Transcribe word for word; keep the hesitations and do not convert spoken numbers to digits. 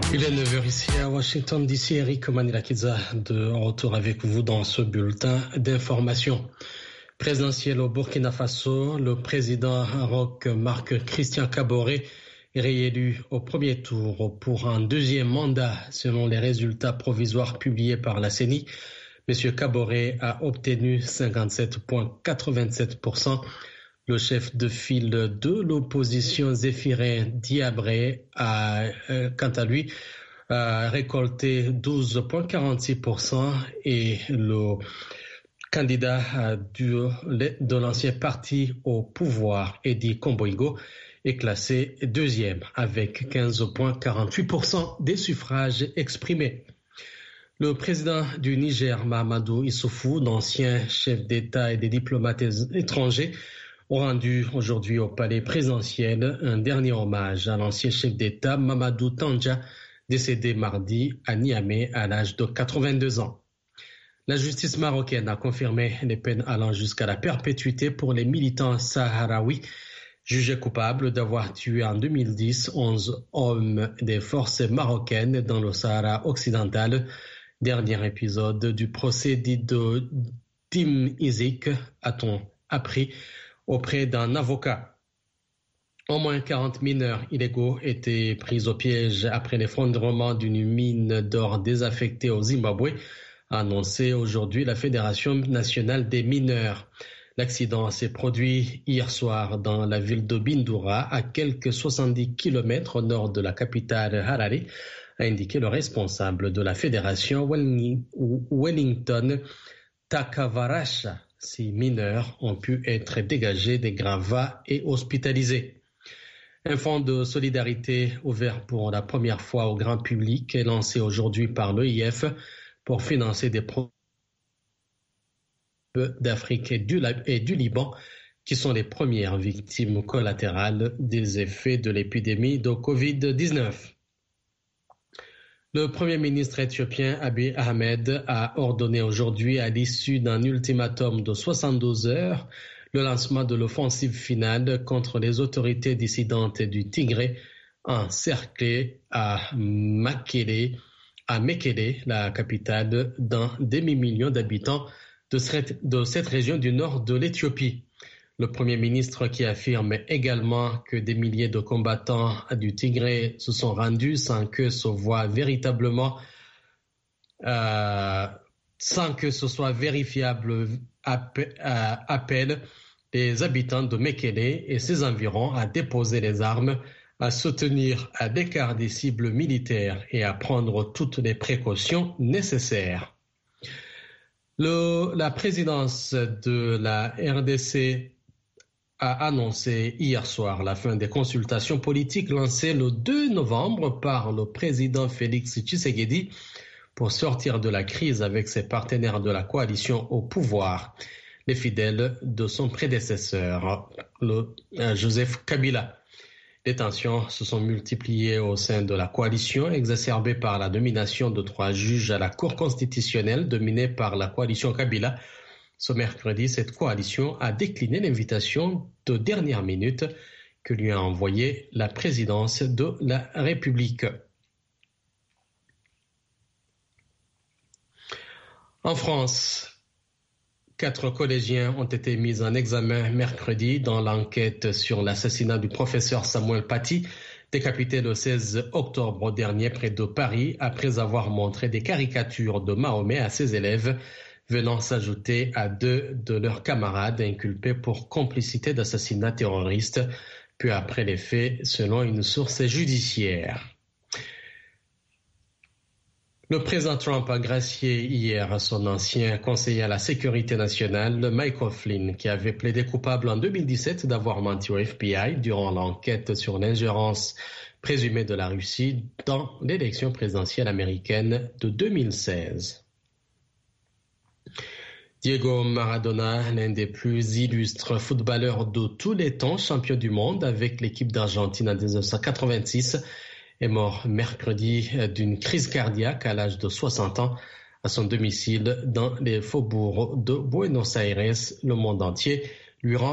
Il est neuf heures ici à Washington D C. Eric Manilakiza de retour avec vous dans ce bulletin d'information. Présidentiel au Burkina Faso, le président Roch Marc Christian Kaboré est réélu au premier tour pour un deuxième mandat selon les résultats provisoires publiés par la C E N I. Monsieur Kaboré a obtenu cinquante-sept virgule quatre-vingt-sept pour cent. Le chef de file de l'opposition Zéphirin Diabré a, euh, quant à lui, a récolté douze virgule quarante-six pour cent et le candidat du, de l'ancien parti au pouvoir, Edi Komboingo, est classé deuxième avec quinze virgule quarante-huit pour cent des suffrages exprimés. Le président du Niger, Mahamadou Issoufou, l'ancien chef d'État et des diplomates étrangers, ont rendu aujourd'hui au palais présidentiel un dernier hommage à l'ancien chef d'État Mamadou Tandja, décédé mardi à Niamey à l'âge de quatre-vingt-deux ans. La justice marocaine a confirmé les peines allant jusqu'à la perpétuité pour les militants sahraouis jugés coupables d'avoir tué en deux mille dix onze hommes des forces marocaines dans le Sahara occidental. Dernier épisode du procès dit de Tim Isik, a-t-on appris auprès d'un avocat. Au moins quarante mineurs illégaux étaient pris au piège après l'effondrement d'une mine d'or désaffectée au Zimbabwe, a annoncé aujourd'hui la Fédération nationale des mineurs. L'accident s'est produit hier soir dans la ville de Bindura, à quelques soixante-dix kilomètres au nord de la capitale Harare, a indiqué le responsable de la fédération Wellington Takavarasha. Six mineurs ont pu être dégagés des gravats et hospitalisés. Un fonds de solidarité ouvert pour la première fois au grand public est lancé aujourd'hui par l'O I F pour financer des projets d'Afrique et du, et du Liban qui sont les premières victimes collatérales des effets de l'épidémie de covid dix-neuf. Le Premier ministre éthiopien Abiy Ahmed a ordonné aujourd'hui, à l'issue d'un ultimatum de soixante-douze heures, le lancement de l'offensive finale contre les autorités dissidentes du Tigré, encerclées à Mekele, à Mekele, la capitale d'un demi-million d'habitants de cette, de cette région du nord de l'Éthiopie. Le Premier ministre qui affirme également que des milliers de combattants du Tigré se sont rendus sans que ce soit véritablement, euh, sans que ce soit vérifiable, appelle les habitants de Mekele et ses environs à déposer les armes, à se tenir à l'écart des cibles militaires et à prendre toutes les précautions nécessaires. Le, la présidence de la R D C a annoncé hier soir la fin des consultations politiques lancées le deux novembre par le président Félix Tshisekedi pour sortir de la crise avec ses partenaires de la coalition au pouvoir, les fidèles de son prédécesseur, le euh, Joseph Kabila. Les tensions se sont multipliées au sein de la coalition, exacerbées par la nomination de trois juges à la Cour constitutionnelle dominée par la coalition Kabila. Ce mercredi, cette coalition a décliné l'invitation de dernière minute que lui a envoyée la présidence de la République. En France, quatre collégiens ont été mis en examen mercredi dans l'enquête sur l'assassinat du professeur Samuel Paty, décapité le seize octobre dernier près de Paris après avoir montré des caricatures de Mahomet à ses élèves, venant s'ajouter à deux de leurs camarades inculpés pour complicité d'assassinat terroriste, peu après les faits, selon une source judiciaire. Le président Trump a gracié hier son ancien conseiller à la sécurité nationale, Michael Flynn, qui avait plaidé coupable en deux mille dix-sept d'avoir menti au F B I durant l'enquête sur l'ingérence présumée de la Russie dans l'élection présidentielle américaine de deux mille seize. Diego Maradona, l'un des plus illustres footballeurs de tous les temps, champion du monde avec l'équipe d'Argentine en dix-neuf cent quatre-vingt-six, est mort mercredi d'une crise cardiaque à l'âge de soixante ans à son domicile dans les faubourgs de Buenos Aires. Le monde entier lui rend